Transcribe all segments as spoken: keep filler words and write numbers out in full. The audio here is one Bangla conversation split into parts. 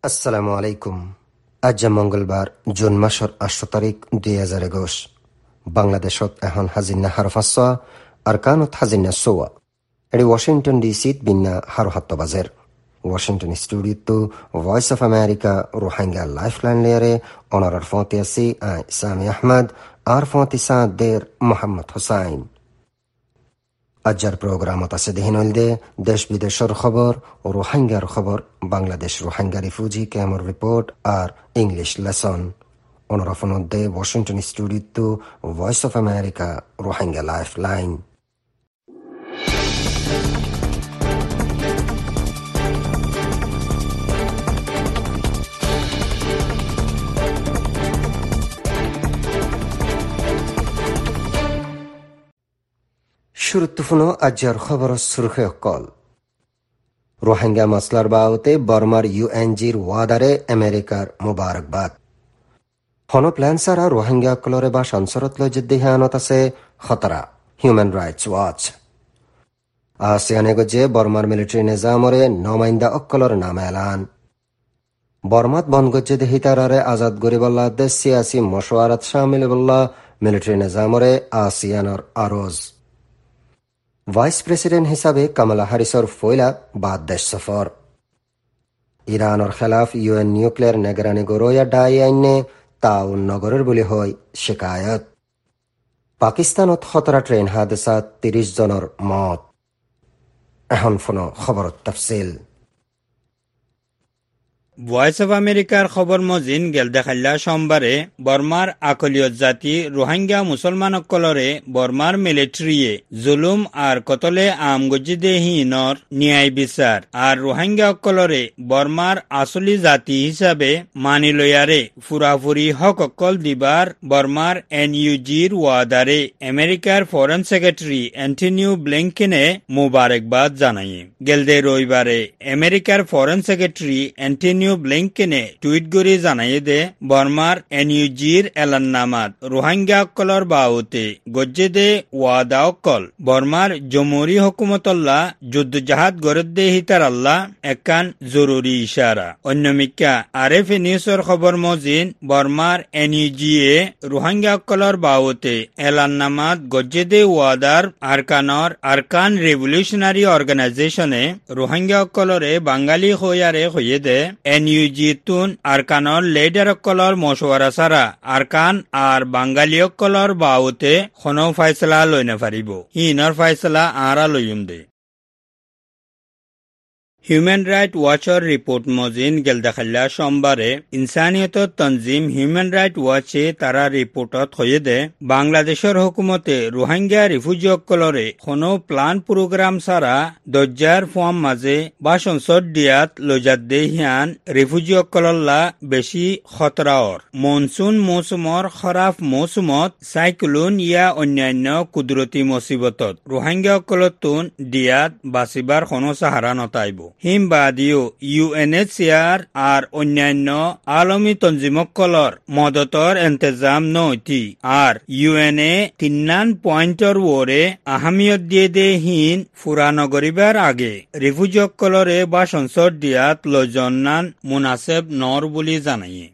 আসসালামু আলাইকুম। আজ মঙ্গলবার জুন মাসৰ আঠ তাৰিখ দুই হাজাৰ একুশ। বাংলাদেশত এখন হাজিনা হার ফাঁসা আর কানত হাজিনা সোয়া। এটি ওয়াশিংটন ডিসিত বিন্না হার হাত্ত বাজের। ওয়াশিংটন স্টুডিওতো voice of America Rohingya life line লেয়ারে অনারার ফতি আসি আই সামি আহমদ আর ফতি সাদের মোহাম্মদ হুসাইন। আজ্জার প্রোগ্রামত আছে দেহিনলদে দেশ বিদেশের খবর ও রোহিঙ্গার খবর, বাংলাদেশ রোহিঙ্গা রিফিউজি ক্যাম্পর রিপোর্ট আর ইংলিশ লেসন। অনরাফনদে ওয়াশিংটন স্টুডিওতো voice of America Rohingya life line. শুরুত্বপূর্ণ আজ্জার খবর সুরখে কল। রোহিঙ্গা মাসলার বাবতে বর্মার ইউএনজির ওয়াদারে আমেরিকার মুবারকবাদ। হন প্ল্যান সারা রোহিঙ্গা কলরে বা সংসরত লজ্জিহানত আছে খতরা হিউম্যান রাইটস ওয়াচ। আসিয়ানে গজে বর্মার মিলিটারি নিজামরে নমাইন্দা অক্কলর নাম এলান। বর্মাত বন গজ্জে দেহিতারারে আজাদ গরিবল্লা দেশ সিয়াসি মশওয়ারাত শামিল বল্লা মিলিটারি নিজামরে আসিয়ানর আরজ। ভাইস প্রেসিডেন্ট হিসাবে কামালা হারিসর ফয়লা বাদ দেশ সফর। ইরানের খেলাফ ইউএন নিউক্লিয়ার নেগরানি গরোয়া ডাই আইনে তাউন নগরের বলে হয় শিকায়ত। পাকিস্তানত খতরা ট্রেন হাদসাত তিরিশ জনের মত। এখন ফোন খবর তফসিল। ভয়েস অফ আমেরিকার খবর মজিন গেল দেখাল্লা সোমবারে বর্মার আকলিয়ত জাতি রোহিঙ্গা মুসলমানসকলরে বর্মার মিলিটারিয়ে জুলুম আর কতলে আম গজিদেহীনর ন্যায় বিচার আর রোহিঙ্গা অকলরে বর্মার আসলি জাতি হিসাবে মানি লয়ারে ফুরাফুরি হক অকল দিবার বর্মার এনইউজির ওয়াদারে আমেরিকার ফরেন সেক্রেটারি অ্যান্টনিও ব্লিংকেনে মুবারকবাদ জানায়। গেলদে রবিবারে আমেরিকার ফরেন সেক্রেটারি অ্যান্টনিও ব্লিংকেনে টুইট করে জানাই দে বর্মার এনইউজির এলান্নামাত রোহিঙ্গা অকলর বাউতে গজ্জে দে ওয়াদা অকল বর্মার জমহুরি হুকুমতল্লাহ যুদ্ধ জাহাজ গরদ দে হিতার আল্লাহ একান জরুরি ইশারা। অন্যমিকা আরএফ নিউজের খবর মজিন বর্মার এনইউজিএ রোহিঙ্গা অকলর বাউতে এলান্নামাত গজ্জে দে ওয়াদার আরকানর আরকান রেভলিউশনারি অর্গানাইজেশনে রোহিঙ্গা অকলরে বাঙালি হইয়ারে হইয়ে দে এনইউজি তুন আরকানর লেডার অকলর মশওয়ারা সারা আরকান আর বাঙালি অকলর বাউতে কোনো ফাইসলা লই না পারিব। হিনর ফাইসলা আরা লইম দে। হিউম্যান রাইট ওয়াচর রিপোর্ট মজিন গেল দেখাল্লা সোমবারে ইনসানিয়ত তনজিম হিউম্যান রাইট ওয়াচে তারা রিপোর্টত হয়ে দে বাংলাদেশের হুকুমতে রোহিঙ্গা রিফিউজি অকলরে কোনো প্লান প্রোগ্রাম সারা দজ্জার ফোয়াম মাঝে বা সংসদ দিয়াত লজাত দে হিয়ান রিফিউজি অকলল্লা বেশি খতরাওর মনসুন মৌসুমর খরাফ মৌসুমত সাইক্লোন ইয়া অন্যান্য কুদরতি মুসিবতত রোহিঙ্গা অকলতুন দিয়াত বাসিবার কোনো সাহারা নতাইব। হিমবাদীয় ইউএনএইচসিআর আর অন্যান্য আলমী তঞ্জিমকলর মদতর এন্তেজাম নৈতি আর ইউএনএ তিন্নান পয়েন্টর ওরে আহমিয়ত দিয়ে দে হিন ফুরা নগরিবার আগে রিফিউজিসকলরে বা সংসদ দিয়াত লজন্নান মুনাসেব নর বুলি জানাইয়ে।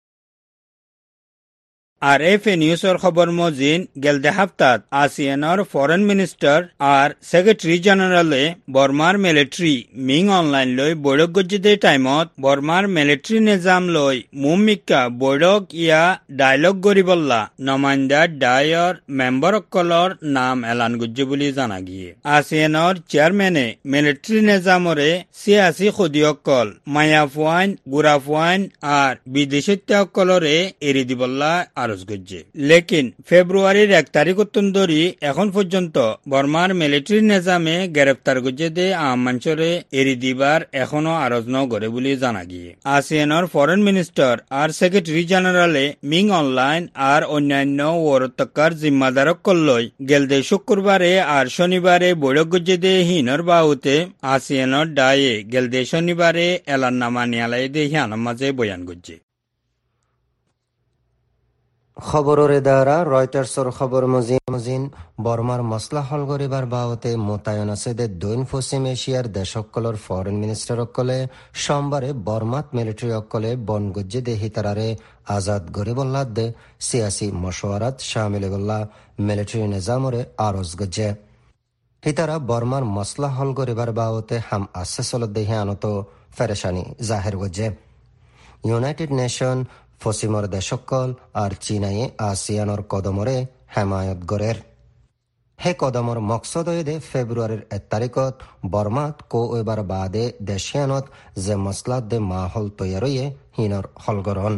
আর এফ এ নিউজের খবর মজিন গেলদে হাফতাত আসিয়ানর ফরেন মিনিস্টার আর সেক্রেটারি জেনারেলে বর্মার মিলিটারি মিং অনলাইন লই বৈঠক গজ্জিদে টাইমত বর্মার মিলিটারি নিজাম লই মুমিকা বৈঠক ইয়া ডায়লগ গরিবল্লা নমাইন্দা ডায়র মেম্বার অকলর নাম এলান গজ্জে বুলি জানা গিয়ে। আসিয়ানর চেয়ারম্যানে মিলিটারি নিজামরে সিয়াসি খদিয়কল মায়াফওয়াইন গুরাফওয়াইন আর বিদেশিত্য অকলরে এরি দিবল্লা আরজ গজ্জে। লেকিন ফেব্রুয়ারির এক তারিখ ধরি এখন পর্যন্ত বর্মার মিলিটারি নিজামে গ্রেপ্তার গজ্জে দে আম মানুষরে এরি দিবার এখনো আরজ ন করে বলে জানা গিয়ে। আসিয়ানর ফরেন মিনিস্টার আর সেক্রেটারি জেনারেলে মিং অনলাইন আর অন্যান্য ওরতকার জিম্মাদারক কল্লই গেলদে শুক্রবারে আর শনিবারে বৈঠক গজ্জে দে হিনর বাহুতে আসিয়ানর ডায়ে গেলদে শনিবারে এলান্নামা নিয়ালাই দে হিয়ানোর মাঝে বয়ান গজ্জে। খবরের দ্বারা রয়টার্সর খবর মজিন বর্মার মসলা হল গরিবার বাবতে মোতায়েন আছে দে দৈন পশ্চিম এশিয়ার দেশসকলের ফরেন মিনিস্টার অকলে সোমবারে বর্মাত মিলিটারি অকলে বনগজ্জে দে হিতারারে আজাদ গরিবল্লা দে সিয়াসি মশওয়ারাত শামিলগল্লা মিলিটারি নিজামরে আরজ গজ্জে হিতারা বর্মার মসলা হল গরিবার বাবতে হাম আছে চলত দেহে আনত ফেরেশানি জাহের গজ্জে ইউনাইটেড নেশন ফসিমর দেশকল আর চীনায়ে আসিয়ানর কদমরে হেমায়ত গড়ের হে কদমর মকসদ দে ফেব্রুয়ারির এক তারিখত বর্মাত কো এবার বাদে দেশিয়ানত যে মসলাত দে মাহল তৈয়ারয়ে হিনর হলগরন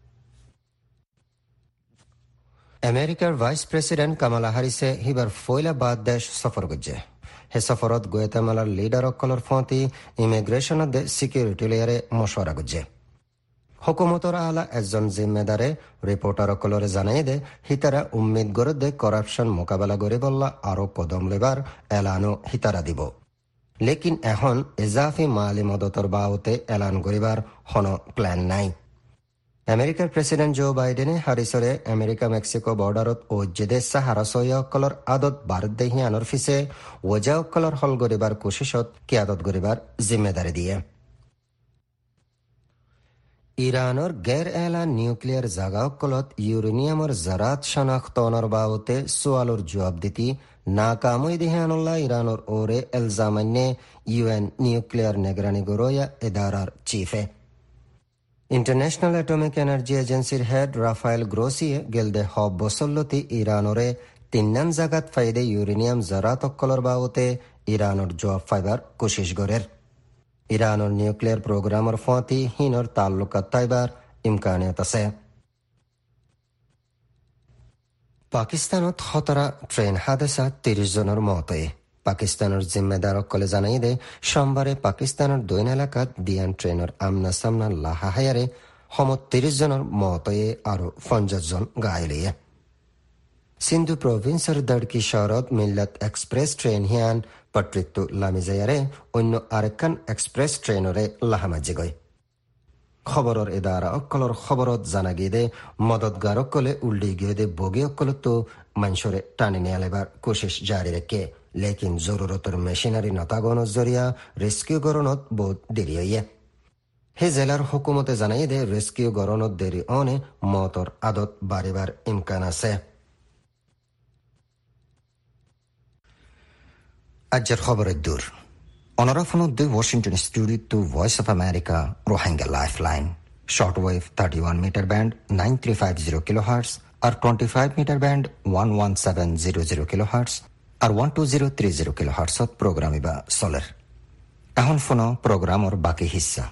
আমেরিকার ভাইস প্রেসিডেন্ট কামালা হারিসে হিবার ফয়লা বাদ দেশ সফর গজ্জে হে সফরত গুয়েতামালার লিডার অকলর ফতি ইমিগ্রেশন দে সিকিউরিটি লেয়ারে মশওয়ারা গজ্জে হুকুমতর আলা একজন জিম্মেদারে রিপোর্টার অকলরে জানাই দে হিতারা উম্মিদ গড়ে দে করাপশন মোকাবেলা করে বললা আরো কদম লেবার এলানো হিতারা দিব লেকিন এখন ইজাফি মালি মদতর বাউতে এলান করিবার হন প্ল্যান নাই আমেরিকার প্রেসিডেন্ট জো বাইডেনে হারিসরে আমেরিকা মেক্সিকো বর্ডারত ওজেদে সাহারা সৈয়া অকলর আদত ভারত দেহি আনর ফিসে ওজা অকলর হল গরিবার কোশিশত কিয়াদত গরিবার জিম্মেদারি দিয়ে ইরানৰ গেৰ এলা নিউক্লিয়াৰ জাগাসকলত ইউৰেনিয়ামৰ জাৰাত শনাক্তনৰ বাবতে সোৱালৰ জবাব দিতি নাকামৈ দিহানুল্লাহ ইৰাণৰ ওৰে এলজামান্যে ইউ এন নিউক্লিয়াৰ নেগৰানী গৰয়া এদাৰাৰ চিফে ইণ্টাৰনেশ্যনেল এটমিক এনাৰ্জি এজেন্সিৰ হেড ৰাফায়েল গ্ৰছিয়ে গেলদে সব বছৰলতি ইৰাণৰে তিন্নান জাগাত ফাইদে ইউৰেনিয়াম জাৰাতসকলৰ বাবতে ইৰাণৰ জবাব ফাইবাৰ কোশিশ গড়েৰ ইরানের নিউক্লিয়ার প্রোগ্রামের ফতি হিনর তাল্লুকাত তাইবার ইমকানিয়ত আছে পাকিস্তানত খতরা ট্রেন হাদেসা ত্রিশ জনের মতে পাকিস্তানের জিম্মেদার অকলে জানাই দে সোমবারে পাকিস্তানের দৈন এলাকাত দিয়ান ট্রেনের আমনা সামনা লাহা হায়ারে সমত ত্রিশ জনের মতে আরো পঞ্চাশ জন গাইলিয়ে সিন্ধু প্রভিন্সের দড়কি শহরত মিল্লাত এক্সপ্রেস ট্রেন হিয়ান পট্রিত্তু লামিজায়ারে অন্য আরেকখান এক্সপ্রেস ট্রেনরে লাহামাজি গয় খবরের এদারা অকলর খবরত জানা গিয়ে দে মদতগার অকলে উল্ডি গিয়ে দে বগি অকলত মানুষরে টানি নিয়ে আলেবার কোশিশ জারি রেখে লেকিন জরুরতর মেশিনারি নতাগণর জরিয়া রেস্কিউ গরণত বহুত দেরি হইয়ে হে জেলার হুকুমতে জানাই দে রেস্কিউ গরণত দেরি অনে মতর আদত বাড়িবার ইমকান আছে আজের খবরের দূর অনরাফনত দে Washington studio to voice of America Rohingya life line short wave thirty one metre band nine three five zero kilo hertz আর twenty five metre band one one seven zero zero kilo hertz আর one two zero three zero kilo হার্টসত প্রোগ্রাম ইবা চলের এখন ফোন প্রোগ্রামর বাকি হিস্সা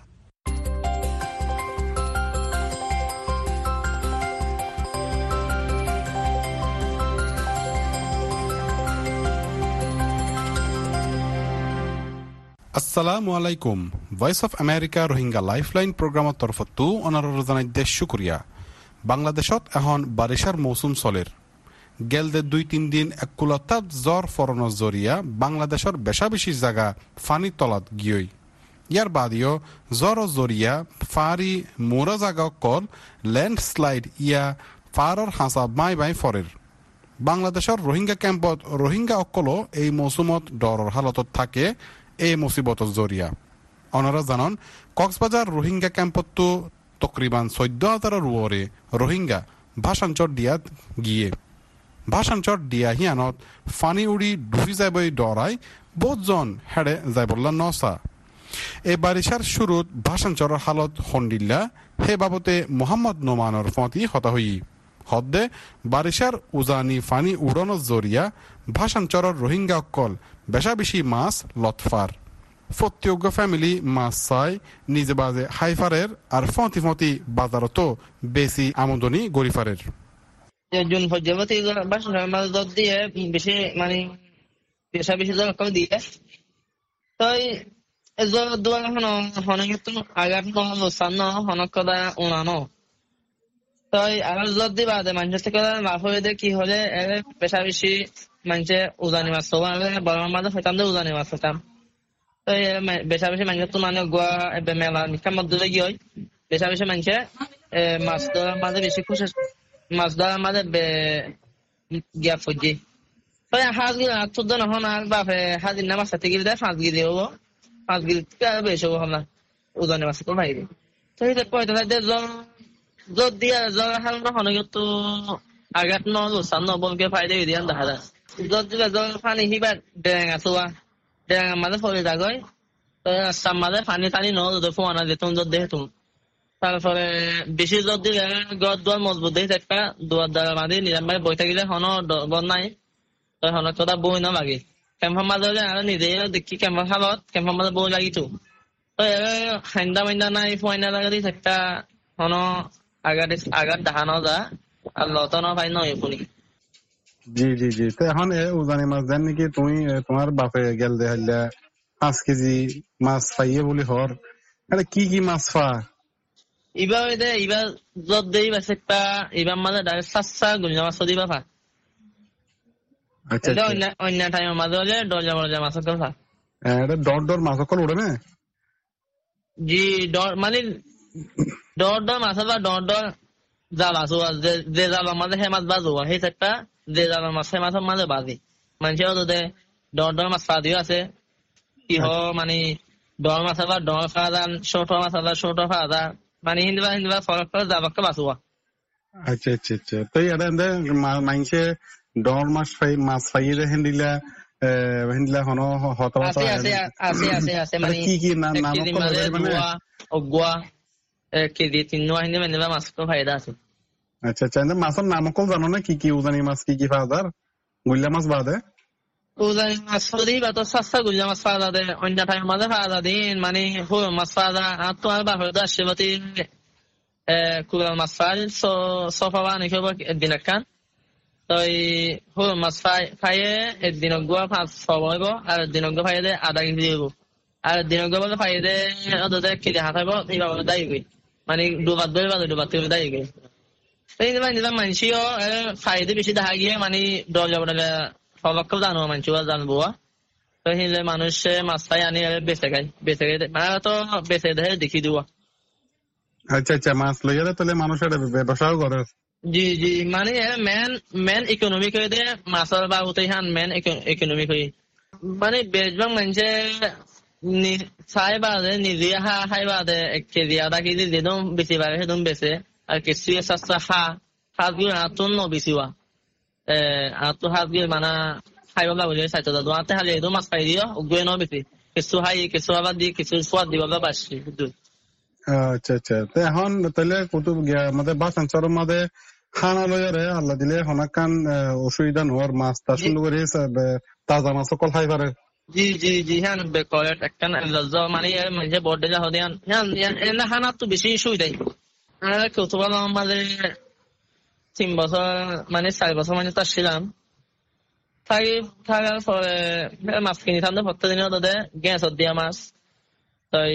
আসসালামু আলাইকুম voice of America Rohingya lifeline প্রোগ্রামের তরফতো অনারর জানাই দেশ শুক্রিয়া বাংলাদেশত এখন বারিশার মৌসুম চলের গেলদে দুই তিন দিন একুলতাত জ্বর ফরণর জরিয়া বাংলাদেশের বেশা বেশি জায়গা ফানি তলাত গিয়ই ইয়ার বাদিও জ্বর জরিয়া ফারি মোরা জাগা কল ল্যান্ডস্লাইড ইয়া ফারর হাসা মাই বাই ফরের বাংলাদেশের রোহিঙ্গা ক্যাম্পত রোহিঙ্গা অকল এই মৌসুমত ডরর হালতত থাকে এই মুসিবতর জরিয়া অনারা জানন কক্সবাজার রোহিঙ্গা ক্যাম্পতো তকরিবান চৈধ্য হাজারের ওরে রোহিঙ্গা ভাষাঞ্চর দিয়াত গিয়ে ভাষাঞ্চর দিয়া হিয়ানত ফানি উড়ি ডুবি যাবই ডরাই বহুজন হেড়ে যাইবল্লা নসা এই বারিশার শুরুত ভাষাঞ্চরের হালত হন্ডিল্লা হে বাবতে মোহাম্মদ নোমানর ফতি হতা হই হদ্দে বারিশার উজানি ফানি উড়ানোর জরিয়া ভাষাঞ্চরের রোহিঙ্গা অকল বেশা বেশি মাছ লতফার ফত্যজ্ঞ ফ্যামিলি মাছ চাই নিজে বাজে হাইফারের আর ফতি ফতি বাজারতো বেশি আমদানি গরিফারের জন হজ্জাবতী মাছ দর দিয়ে বেশি মানে পেশা বেশি জন কম দিয়ে তাই এজো দোয়া হন হনগেত আগার ন সান্ন হনকদা উনানো তাই আর যদি বাদে মানুষ থেকে লাভ হয়ে দে কি হলে পেশা বেশি মানুষে উজানি মাছ বর্মার মাঝে হইতাম দে উজানি মাছ হইতাম তো বেশা বেশি মানুষের তো মানে গোয়া মেলা নিকার মধ্যে গিয়ে হয় বেশা বেশি মানুষে মাছ ধরার মাঝে বেশি খুশি মাছ ধরার মাঝে গিয়া ফুজি তাই হাজ গিয়ে চোদ্দ না হন আর বাপে হাজির না মাছ থেকে গিয়ে পাঁচ গিয়ে হবো পাঁচ গিয়ে বেশি হবো হল না ওজনে মাছ তো বাইরে তো এই পয়সা জল জল দিয়া জল হাল না হনে কিন্তু আঘাত ন লোসান ন বলকে ফাইদে দিয়ে দেখা যায় জল দিলে জল পানি হিবার ডেঙ্গা চোয়া ডেঙ্গা মাঝে ফলে যাগয় তো রাস্তার মাঝে পানি টানি ন যদি ফোয়ানা যেত জল দেখে তুমি তারপরে বেশি জল দিলে গর দুয়ার মজবুত দিয়ে একটা দুয়ার দ্বারা মাঝে নিরাম বই থাকিলে হন বন নাই তো হন তোরা বই না লাগে কেম্পার মাঝে আর নিজে দেখি কেম্পার হালত কেম্পার মাঝে বই লাগিতো তো হাইন্দা মাইন্দা নাই ফয়না লাগা দিয়ে একটা হন আগার আগার দেখানো যা আর লতনো ভাই নয় শুনি জি জি জি তো এখন উজানি মাছ দেন নাকি তুমি তোমার বাপে গেল দে হাইলা পাঁচ কেজি মাছ পাইয়ে বলি হর আরে কি কি মাছ পা এবার ওই দে এবার যত দেই বাস একটা এবার মানে ডাইরেক্ট সাতটা গুঞ্জা মাছ দিবা পা আচ্ছা অন্য অন্য টাইমের মাঝে হলে ডরজা মরজা মাছ পা এটা ডর ডর মাছ সকল উড়ে না জি ডর মানে ডর ডর মাছ বা ডর ডর জাল আছো যে জাল মাঝে হে মাছ বাজো সেই একটা যে জাল মাছ হে মাছের মাঝে বাজি মানুষেও তো দে ডর ডর মাছ পাদিও আছে কি হ মানে ডর মাছ বা ডর খাওয়া যান ছোট মাছ বা ছোট খাওয়া যান মানে হিন্দিবা হিন্দিবা ফরক করে যাবাকে বাঁচুয়া আচ্ছা আচ্ছা আচ্ছা তো এটা মাইনসে ডর মাছ ফাই মাছ ফাইয়ে হেন্দিলা হেন্দিলা হন হত আছে আছে আছে আছে আছে মানে কি কি নাম নাম মানে অগুয়া কেজি তিন হিন্দি মানে মাছ তো ফায়দা আছে আচ্ছা আচ্ছা মাছের নাম কল জানো না কি কি উজানি মাছ কি কি ফাদার গুল্লা মাছ বাদে উজানি মাছ যদি বা তো সস্তা গুল্লা মাছ ফাদা দে অন্য টাইম মাঝে ফাদা দিন মানে হো মাছ ফাদা আর তো আর বাপের দা সেবতি কুড়াল মাছ ফাই সোফা বানি খেব একদিন একখান তো হো মাছ ফাই ফাইয়ে একদিন গুয়া পাঁচ ছবইব আর একদিন গো ফাইয়ে দে আধা কেজি দিব আর দিন গো বলে ফাইয়ে দে ওদের কেজি হাতাইব এই বাবা দাই গই মানে দুবার দুই বার দুবার তুই দাই গই এই যে মানে মানসিও ফাইদে বেশি দেখা গিয়ে মানে ডর যাব না ফলক জানো মানসিও জানবো তো হিলে মানুষ মাছ ফাই আনি বেঁচে খাই বেঁচে খাই মানে তো বেঁচে দেখে দেখি দিব আচ্ছা আচ্ছা মাছ লইয়া তাহলে মানুষের ব্যবসাও করে জি জি মানে মেন মেন ইকোনমিক হয়ে দে মাছের বাবুতে হান মেন ইকোনমিক হয়ে মানে বেশভাগ মানুষে চাই বাদে নিজে হা খাই বাদে এক কেজি আধা কেজি যেদম বেশি পারে সেদম বেছে আর কিছু চাষা হা হাতগুলো আতুন ন বেশিওয়া আতু হাতগুলো মানে খাইব লাগলে চাইতে দাদু আতে হালে এদম মাছ খাই দিও উগুয়ে ন বেশি কিছু হাই কিছু আবার দি কিছু সোয়াদ দিব বাসি আচ্ছা আচ্ছা তো এখন তাহলে কুতুব গিয়া আমাদের বাসাঞ্চর মধ্যে খানা লয়ারে আল্লাহ দিলে হনাকান অসুবিধা নোর মাছ তা শুরু করে তাজা মাছ সকল খাই পারে জি জি জি হ্যাঁ বেকরেট একখান মানে মানে বড় যা হদিয়ান হ্যাঁ এনা খানা তো বেশি সুবিধাই আর কুতুব আমাদের তিন বছর মানে চার বছর মানে তার ছিলাম থাকি থাকার পরে মাছ কিনি থাকলে প্রত্যেকদিন তাদের গ্যাস দিয়া মাছ তাই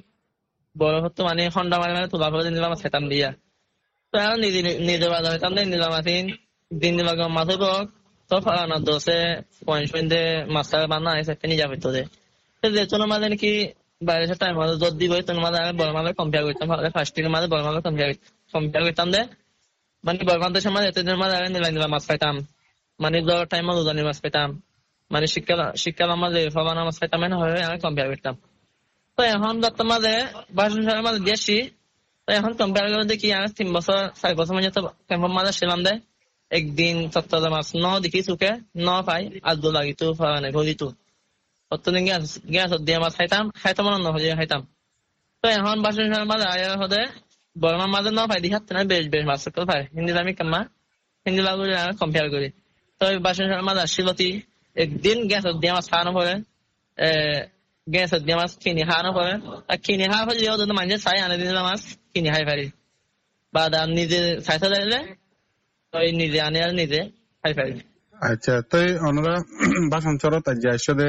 বড় হতো মানে হন্ডা মানে মানে তোলা করে নিলাম খেতাম দিয়া তো এখন নিজে নিজে বাজার হইতাম দিয়ে নিলাম আসিন দিন দিন বাগে মাছ হইব তো ফালানোর দোষে পয়েন্ট পয়েন্টে মাছটা বানা আছে নিজা হইতো যে যেহেতু মাঝে নাকি বাইরের টাইম মাঝে জোর দিব তোর মাঝে আমি বড় মাঝে কম্পেয়ার করতাম ফার্স্ট দিনের মাঝে বড় মাঝে কম্পেয়ার কম্পেয়ার করতাম দে মানে বড় মাঝে সময় এতদিনের মাঝে আগে নিলাম নিলাম মাছ পাইতাম মানে জ্বর টাইম মাঝে উজানি মাছ পাইতাম মানে শীতকাল শীতকাল মাঝে ফালানো মাছ পাইতাম মানে হয় আমি কম্পেয়ার করতাম তো এখন বর্তমানে বাসন মাঝে দিয়েছি তো এখন কম্পেয়ার করে দেখি আমি তিন বছর চার বছর মানে তো ক্যাম্পের মাঝে ছিলাম দে একদিন সপ্তাহ মাছ ন দেখি চুকে ন পাই আর দু লাগিতো ফালানে ঘড়িতো প্রত্যেকদিন গ্যাস গ্যাস দিয়ে মাছ খাইতাম খাইতাম না হলে খাইতাম তো এখন বাসন মাঝে আয়া হতে বড় মাঝে ন পাই দেখি না বেশ বেশ মাছ সকল পাই হিন্দি আমি কাম্মা হিন্দি লাগু কম্পেয়ার করি তো বাসন মাঝে আসছিলতি একদিন গ্যাস দিয়ে মাছ খাওয়ানো পরে আহ গ্যাস দিয়ে মাছ কিনে খাওয়ানো পরে আর কিনে খাওয়া হলে যদি মানুষের চাই আনে দিলে মাছ কিনে খাই পারি বা দাম নিজে চাইতে চাইলে ওই নিজে আনে আর নিজে খাই পারি আচ্ছা তো ওনারা বাসাঞ্চরত যাইসদে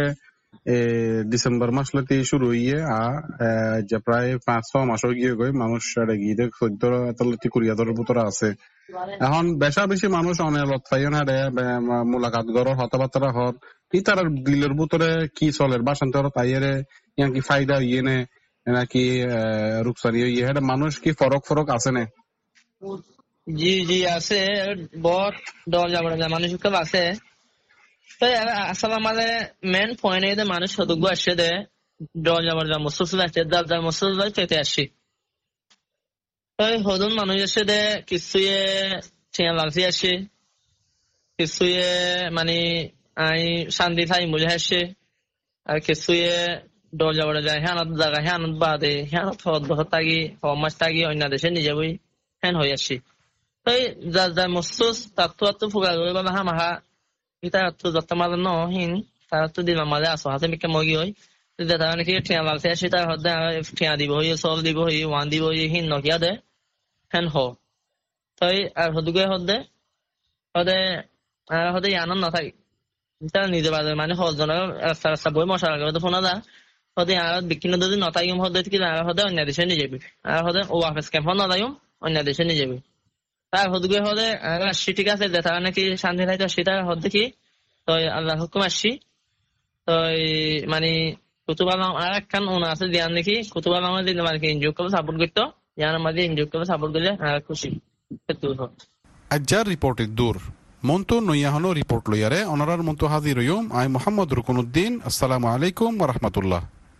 ডিসেম্বর মাস লতে শুরু হইয়ে আর যে প্রায় পাঁচ ছ মাস গিয়ে গই মানুষ গিয়ে চোদ্দ এতলতি কুড়িয়াদরের ভিতরে আছে এখন বেশা বেশি মানুষ অনেক লতাইন হারে মোলাকাত গড় হতাবার্তা হর কি তার দিলের ভিতরে কি চলে বাসান্তর তাইয়েরে ইয়ান কি ফায়দা ইয়ে নে নাকি রুকসানি ইয়ে মানুষ কি ফরক ফরক আছে না জি জি আছে বট দল যাবার যা মানুষ সব আছে তো আসলে আমাদের মেন পয়েন্ট এতে মানুষ সদুগ্য আসছে দে দল যাবার যা মুসলসল আছে দল যা মুসলসল চেতে আসি তো হদুন মানুষ এসে দে কিছুয়ে ঠিয়া লাগছে আসে কিছুয়ে মানে আই শান্তি থাই মুঝে আসে আর কিছুয়ে দল যাবার যায় হ্যাঁ জায়গা হ্যাঁ বাদে হ্যাঁ হদ থাকি হমাস থাকি অন্য দেশে নিজে বই হ্যাঁ হয়ে আসি Tapi zazai musus tatu atu fuga gue ba maha maha kita tu zat malan no hin ta tu di mamale aso hate mikke mogi hoy de ta ne ki tia wal se shita hodda tia di boy sol di boy wan di boy hin no kya de hen ho tai ar hoduge hodde hode ar hode yanan na thai ta nije ba mane hol jona sa sa boy mosha lage to phona da hode ar bikinno dodi na tai um hodde ki ar hode onna deshe nije bi ar hode o office camp na dayum onna deshe nije bi তার হদুগে হদে আসছি ঠিক আছে দেখা নাকি শান্তি থাকতো সেটা হদে কি তো আল্লাহ হুকুম আসছি তো মানে কুতুব আলম আর একখান ওনা আছে দিয়ান নাকি কুতুব আলম দিন মানে ইনজুক করে সাপোর্ট করতো ইয়ার মাঝে ইনজুক করে সাপোর্ট করলে আর খুশি আজ্জার রিপোর্টের দূর মন্তু নইয়াহনো রিপোর্ট লইয়ারে অনারার মন্তু হাজির হইম আই মোহাম্মদ রুকনুদ্দিন আসসালামু আলাইকুম ওয়া রাহমাতুল্লাহ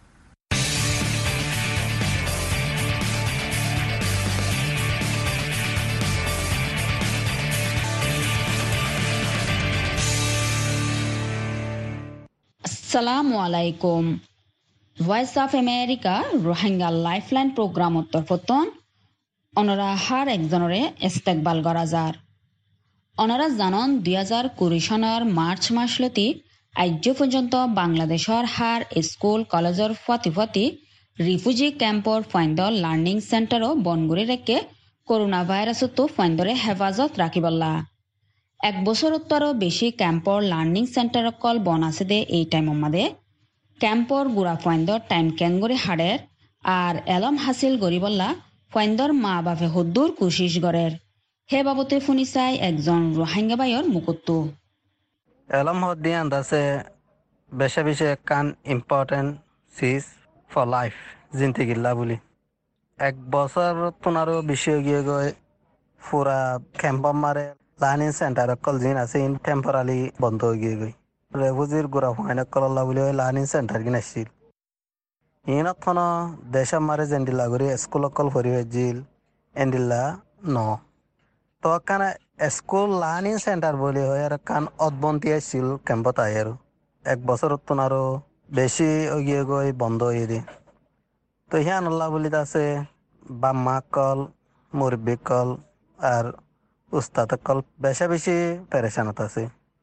আসসালামু আলাইকুম voice of America Rohingya lifeline programme তরফতন অনরা হার একজনরে ইস্তেকবাল করা যার অনরা জানন দুই হাজার কুড়ি সনের মার্চ মাসলতি আজ পর্যন্ত বাংলাদেশের হার স্কুল কলেজের ফতি ফতি রিফিউজি ক্যাম্পর ফাইন্দর লার্নিং সেন্টারও বনগুড়ি রেখে করোনা ভাইরাসতো ফাইন্দরে হেফাজত রাখিবল্লা এক বছরত্তরও বেশি ক্যাম্পর লার্নিং সেন্টার কল বন আছে দে এই টাইম মাদে ক্যাম্পর গুড়া ফাইন্দর টাইম ক্যাঙ্গরি হাড়ের আর এলম হাসিল গরিবল্লা ফাইন্দর মা বাপে হদ্দুর কুশিস গড়ের হে বাবতে শুনি চাই একজন রোহিঙ্গা বাইর মুকুত্তু এলম হদ্দি আন্দাছে বেশে বেশি কান ইম্পর্টেন্ট সিজ ফর লাইফ জিন্দিগিল্লা বলি এক বছর তোনারও বেশি গিয়ে গই পুরা ক্যাম্প মারে লার্নিং সেন্টার কল জিন আছে ইন টেম্পোরারি বন্ধ হয়ে গিয়ে গই রেফুজির গুড়া ফাইন কল্লা বলে লার্নিং সেন্টার কিন আসছিল ইনত কোন দেশা মারে জেন্ডিলা করি স্কুল কল ফরি হয়েছিল এন্ডিল্লা ন তো কান স্কুল লার্নিং সেন্টার বলে হয় আর কান অদবন্তি আসছিল ক্যাম্পত আয় আর এক বছর তো আরো বেশি গিয়ে গই বন্ধ হয়ে দি তো হিয়ান আল্লাহ বলি আছে বাম্মা কল মুরব্বী কল আর উস্তাদ কল বেশা বেশি পেরেশানত আছে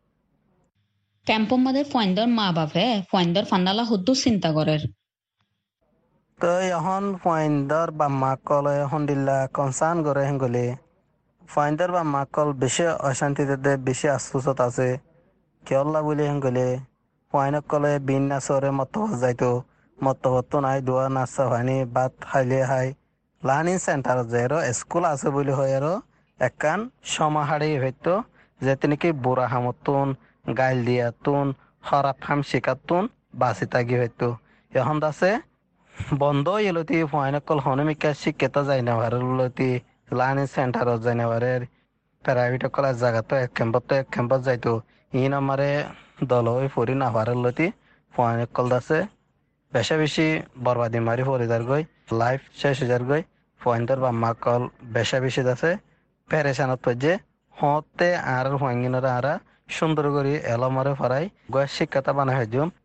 ক্যাম্পর মাঝে ফাইন্দর মা বাপে ফাইন্দর ফান্দালা হদ্দু চিন্তা করের তো এখন ফাইন্দর বাম্মা কল এখন দিল্লা কনসার্ন করে হেঙ্গলে ফাইন্দর বাম্মা কল বেশি অশান্তিতে বেশি আশ্বাসত আছে কেল্লা বলি হেঙ্গলে ফাইন কলে বিন নাচরে মত যাইতো মত হতো নাই দোয়া নাচা হয়নি বাদ খাইলে হাই লার্নিং সেন্টার যে স্কুল আছে বলে হয় আর একান সমাহারি হইতো যে নাকি বুড়া হামতুন গাইল দিয়াতুন খারাপ হাম শিকাতুন বাঁচি থাকি হইতো এখন আছে বন্ধ এলতি ফাইনকল হনমিকা শিক্ষিত যাই না ভারতি লার্নিং সেন্টার যাই না ভারের প্রাইভেট কলেজ জায়গা তো এক ক্যাম্পত তো এক ক্যাম্পত যাইতো ইন আমারে দল হয়ে ফরি না ভারলতি ফাইনকল আছে বেশা বেশি বরবাদি মারি ফরি যার গই লাইফ শেষ হয়ে যার গই ফাইনদার বা মাকল বেশা বেশি আছে পেরেশানত যে হতে আর হাঙ্গিনরা আরা সুন্দর করে এলমারে ফরাই গয় শিক্ষাতা বানা হয় দিম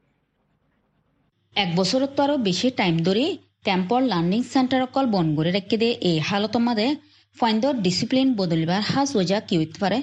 এক বছরত তো আরো বেশি টাইম ধরে ক্যাম্পর লার্নিং সেন্টার কল বন করে রেখে দে এই হালত মাদে ফাইন্দর ডিসিপ্লিন বদলিবার হাজ ওজা কি হইতে পারে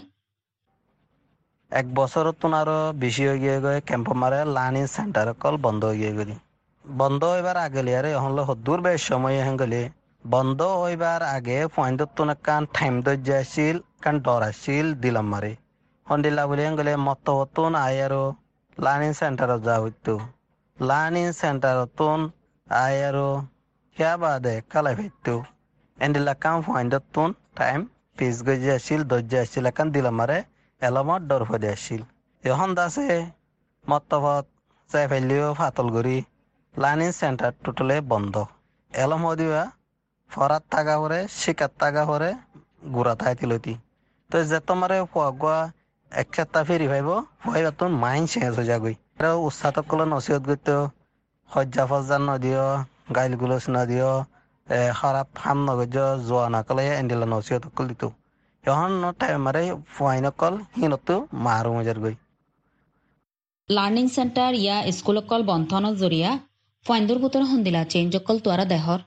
এক বছর তো আরো বেশি হয়ে গিয়ে গিয়ে ক্যাম্প মারে লার্নিং সেন্টার কল বন্ধ হয়ে গিয়ে গেলি বন্ধ হইবার আগে লিয়ারে হলো হদ্দুর বেশ সময় হেঙ্গলি বন্ধ হইবার আগে ফাইন্দর তো কান টাইম ধৈর্য আসছিল কান ডর আসছিল দিলাম মারে হন্ডিল্লা বলি হেঙ্গলে মত হতুন আয় আরো লার্নিং সেন্টার যা হইতো লার্নিং সেন্টার তুন আয় আরো হিয়া বাদে কালাই হইতো এন্ডিল্লা কাম ফাইন্দর তুন টাইম পিস গজে আসছিল ধৈর্য আসছিল কান দিলাম মারে এলমত ডর ফদে আসছিল এখন দাসে মতফত চাই ফেলিও ফাতলগুড়ি লার্নিং সেন্টার টোটালে বন্ধ এলম হদিবা ফরাত থাকা পরে শিকার থাকা পরে গুড়া তাই তিলতি তো যে তোমারে ফুয়া এক খেতা ফেরি ভাইব ফুয়াইবা তো মাইন্ড চেঞ্জ হয়ে যাগই উৎসাহক কলে নসিহত করতে হজ্জা ফজ্জা নদিও গাইল গুলস নদিও খারাপ হাম নগজ জোয়া নাকলে এন্ডিলা নসিহত কল দিত এখন টাইমারে ফুয়াইনকল হিনতো মারু মজার গই লার্নিং সেন্টার ইয়া স্কুলকল বন্ধনৰ জৰিয়া ফাইন্দৰ পুতৰ হন্দিলা চেঞ্জকল তোৰা দেহৰ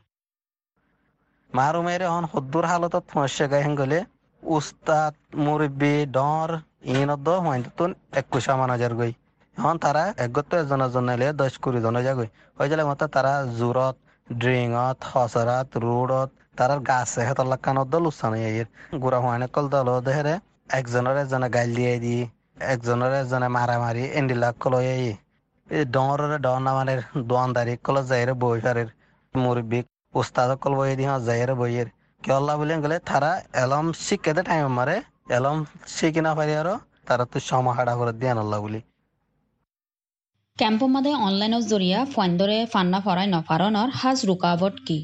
মারু মেরে হন হদ্দুর হালতত ফসে গাই গলে উস্তাদ মুরব্বী ডর ইনত দ হইন্ততুন একুশা মানাজার গই এখন তারা একগত এজনের জন্য এলে দশ কুড়ি জন যাগই হয়ে গেলে মতো তারা জোরত ড্রিঙত হসরাত রোডত তারার গাছে হেতর লাকানত দল উৎসাহ এর গুড়া হওয়ানে কল দল দেহেরে একজনের এজনে গাইল দিয়ে দি একজনের এজনে মারামারি এন্ডিলা কল এই ডরের ডর নামানের দোয়ানদারি কল যাইরে বই ফারের মুরব্বী উস্তাদ কল বই দি যাইরে বইয়ের কেল্লা বলে গেলে তারা এলম শিখে টাইম মারে এলম শিখি না পারি আরো তারা তো সমাহাড়া করে দিয়ে আল্লাহ বলি কেম্পমাদে অনলাইনৰ জৰিয়া ফাইন্দৰে ফান্না ফৰাই নফাৰণৰ হাজ ৰুকাৱট কি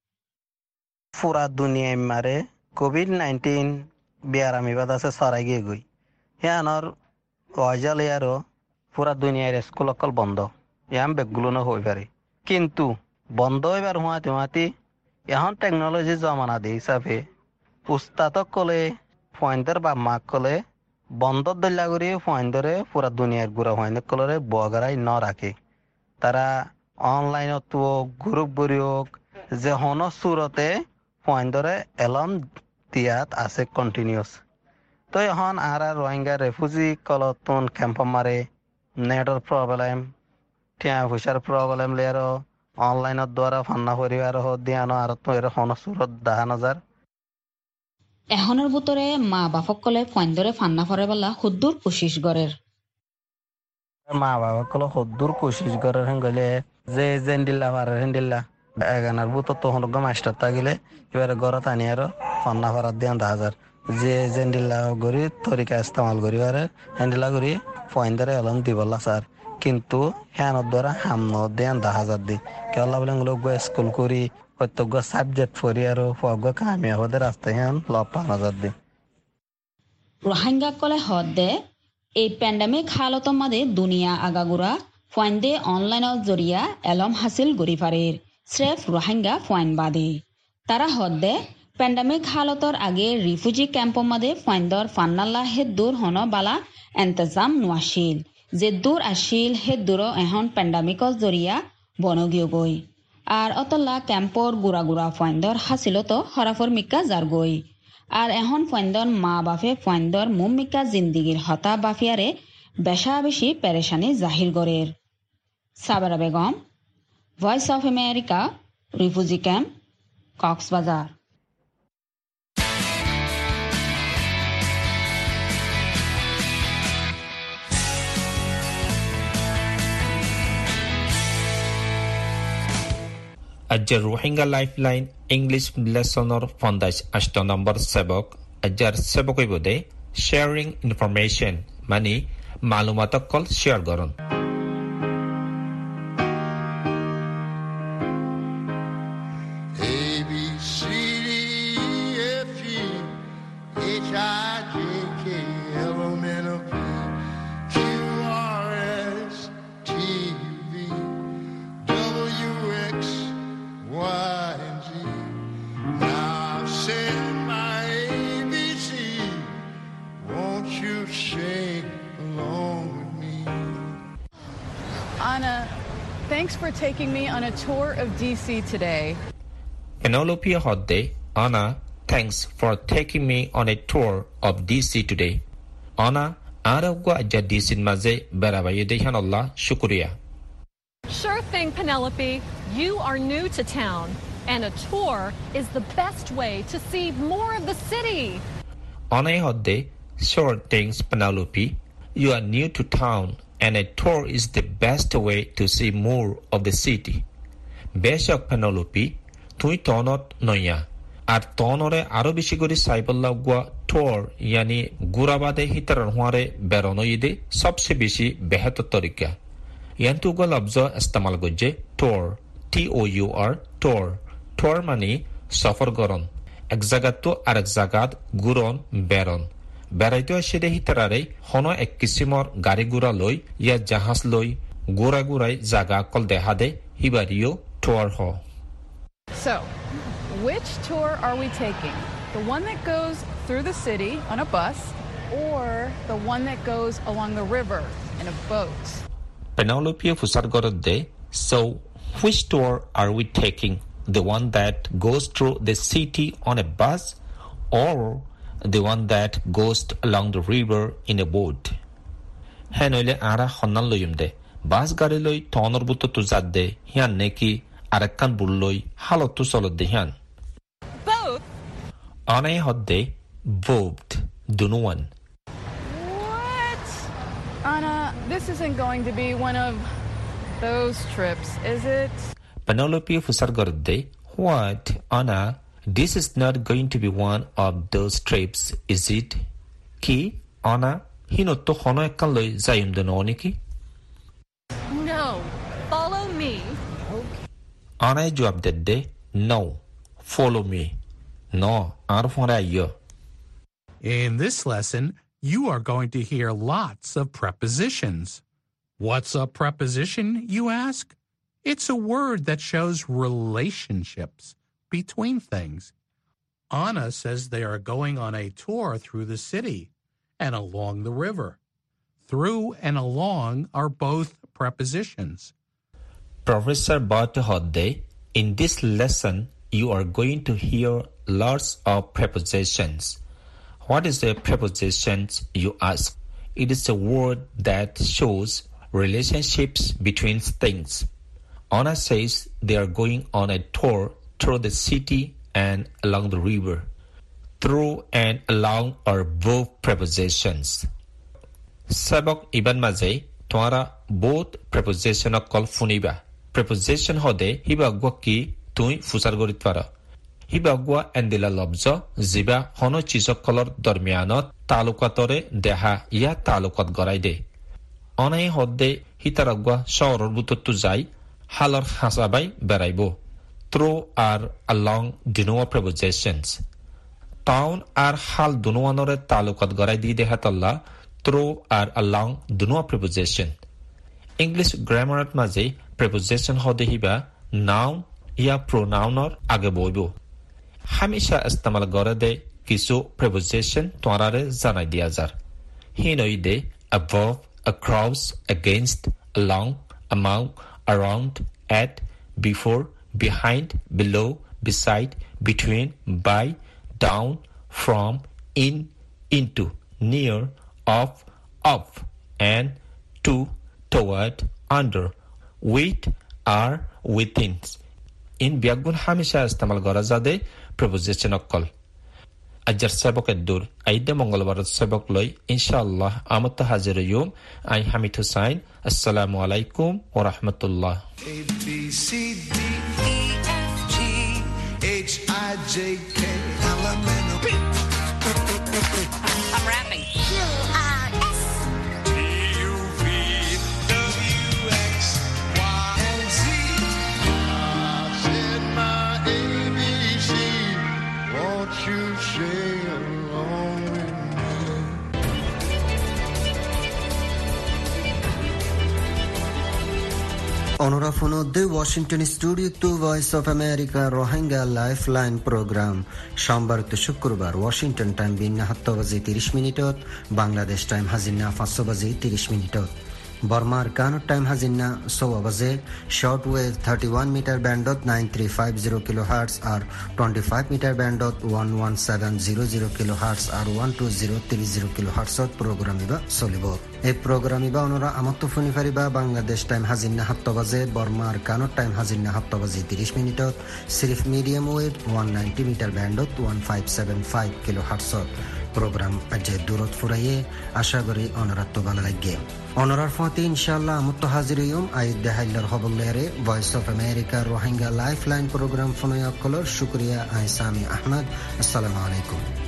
পুরা দুনিয়ায় মারে কোভিড নাইন্টিন বিয়ারামি বাদ আছে সরাই গিয়ে গই হ্যাঁ ওয়াজাল ইয়ারও পুরা দুনিয়ার স্কুল অকল বন্ধ ইয়াম বেগগুলো না হয়ে পারে কিন্তু বন্ধ হইবার হুয়াতি হুয়াতি এখন টেকনোলজি জমানা দিয়ে হিসাবে উস্তাদক কলে ফয়েন্দের বা মাক কলে বন্ধ দল্লা করি ফয়েন্দরে পুরা দুনিয়ার গুড়া ফয়েন্দের কলরে বগারাই ন রাখে তারা অনলাইনত গ্রুপ বরিওক যে হন সুরতে ফয়েন্দরে এলম দিয়াত আছে কন্টিনিউস তো এখন আর রোহিঙ্গা রেফুজি কলতুন ক্যাম্প মারে নেটর প্রবলেম টিয়া পয়সার প্রবলেম লেয়ার অনলাইনের দ্বারা ফান্না পরিবার দিয়ানো আর তো এর হন সুরত দেখা নজার এখনৰ বুতৰে মা বাপকলে ফাইন্দৰে ফান্না ফৰে বলা হুদ্দুৰ কোশিশ গৰেৰ মা বাপকলে হুদ্দুর কোশিশ গরের গলে যে জেন্ডিল্লা পারে হেন্ডিল্লা এগানার বুত তো হন মাস্টার তাগিলে এবারে গড়ত আনি আর ফান্না ফরাত দিয়ান দা হাজার যে জেন্ডিল্লা গরি তরিকা ইস্তেমাল করি পারে হেন্ডিল্লা গরি ফাইন্দরে এলম দিবলা স্যার কিন্তু হ্যানোর দ্বারা হামন দিয়ান দা হাজার দি কেলা বলে লোক স্কুল করি প্রত্যেক সাবজেক্ট পড়ি আর ফগ কামিয়াবদের রাস্তায় হ্যান লব পাঁচ হাজার দি রোহিঙ্গাকলে হদ দে এই পেন্ডেমিক হালতৰ মাদে দুনিয়া আগাগুৰা ফাইন্দে অনলাইনৰ জৰিয়া এলম হাসিল গৰি পাৰেৰ স্রেফ রোহিঙ্গা ফাইন বাদে তারা হদ দে পেন্ডেমিক হালতৰ আগে রিফিউজি ক্যাম্পৰ মাদে ফাইন্দৰ ফান্নাল্লা হে দূৰ হন বালা এন্তজাম নোয়াছিল যে দূৰ আছিল হে দূৰ এখন পেন্ডেমিকৰ জৰিয়া বনগীয় গৈ আর অতলা ক্যাম্পর গুড়া গুড়া ফাইন্দর হাসিলত হরাফর মিকা যার গই আর এখন ফাইন্দর মা বাপে ফাইন্দর মুম মিকা জিন্দিগির হতা বাফিয়ারে বেশা বেশি পেরেশানি জাহির গরের Sabara Begum Voice of America refugee camp Cox's Bazar Ajar Rohingya Lifeline English Lessonor Fondage Ashton number Sebok Ajar Sebok ibode sharing information mani malumatak kol share goron Thanks for taking me on a tour of D C today. Penelope Hodde, Anna, thanks for taking me on a tour of D C today. Anna, Aragwa aja D C maze berabaye dehan Allah shukriya. Sure thing, Penelope. You are new to town, and a tour is the best way to see more of the city. Anna Hodde, sure things, Penelope. You are new to town. And a tour is the best way to see more of the city. Beshok Penelope, tui tonot noya. Ar tonore aro beshi gori saiballa gua tour yani gurabade hitaran huare beronoide sobse beshi behator torika. Yantu gua labzo istemal gojje tour, T O U R, tour. Tour mani safar goron. এক জাগাতো আরেক জাগাত গুৰণ বেৰণ বেৰাইতো আসে দে হিতাৰাৰে হন এক কিছিমৰ গাড়ী গুৰা লৈ ইয়া জাহাজ লৈ গুৰা গুৰাই জাগা কল দেখা দে হিবাৰিও tour হ So, which tour are we taking? The one that goes through the city on a bus or the one that goes along the river in a boat? Penelope fusar gorode. So, which tour are we taking? The one that goes through the city on a bus or the one that goes along the river in a boat? Henoile ara honnan loyumde. Bus gari loy tonor buto tu zadde. Hian neki arakkan bulloy halotu solodde hian. Both? Anay hodde both. Dunuan. What? Anna, this isn't going to be one of those trips, is it? Penelope fusar gorode. What, Anna? This is not going to be one of those trips, is it? Ki, Anna, hinotto hono ekkan loi zayum denoni ki? No, follow me. Anna jawab dedde, no, follow me. No, ar fora yo. In this lesson, you are going to hear lots of prepositions. What's a preposition, you ask? It's a word that shows relationships between things. Anna says they are going on a tour through the city and along the river. Through and along are both prepositions. Professor Bart Hodde, in this lesson, you are going to hear lots of prepositions. What is a preposition, you ask? It is a word that shows relationships between things. Anna says they are going on a tour through the city and along the river. Through and along are both prepositions. Sabok iban maze toara both preposition kol funiba. Preposition hode hiba gwa ki tui fusar gorit para. Hiba gwa endila lobzo ziba hono chizok kolor dormianot talukatore deha ya talukat gorai de. Anai hode hitaragwa shoror butotu jai halar hasabai beraibo. Through are along dunuwa prepositions. Town are hal dunuwanore talukat gorai di dehatalla through are along dunuwa preposition. English grammar at maze preposition hode hiba noun ya pronounor age boibo. Hamisha istamal gore de kisu preposition toarare janai diazar. Hinoide above, across, against, along, among, around, at, before, behind, below, beside, between, by, down, from, in, into, near, off, off, and, to, toward, under, with, are, within. In biagun hamisha istamal gora jade preposition okkol. Ajar sabok edur aide mongolbar sabok loy inshallah amata hazir yom ay Hamid Hussain. Assalamu alaikum wa rahmatullah. A B C D E F G H I J K L M N O P. I'm rapping. Q R S T U V W X Y and Z. I said my A B C. Won't you sing along with me? অনরাফনদে Washington studio to voice of America Rohingya lifeline programme সোমবার তো শুক্রবার ওয়াশিংটন টাইম বিন্না সাত বাজি ত্রিশ মিনিটত বাংলাদেশ টাইম হাজিনা পাঁচ বাজি ত্রিশ মিনিটত বর্মার কানুর টাইম হাজিনা ছয় বাজে short wave thirty one metre ব্যান্ডত nine three five zero kilo hertz আর টোয়েন্টি ফাইভ মিটার ব্যান্ডত one one seven zero zero kilo hertz আর one two zero three zero kilo হার্টসত প্রোগ্রাম ইবা চলিব। এই প্রোগ্রাম ইবা অনরা আমত্ত শুনি পারিবা বাংলাদেশ টাইম হাজিনা সাত বাজে বর্মার কানুর টাইম হাজিনা সাত বাজি ত্রিশ মিনিটত সিরিফ medium wave one ninety metre ব্যান্ডত one five seven five kilo হার্টসত program aje durot furaye asha gori onoratto bala lagge onorar fati inshallah amutto haziriyum ay dehailar hobollere voice of america rohingya lifeline program fonoyak kolor shukriya ay sami ahmad assalamu alaikum.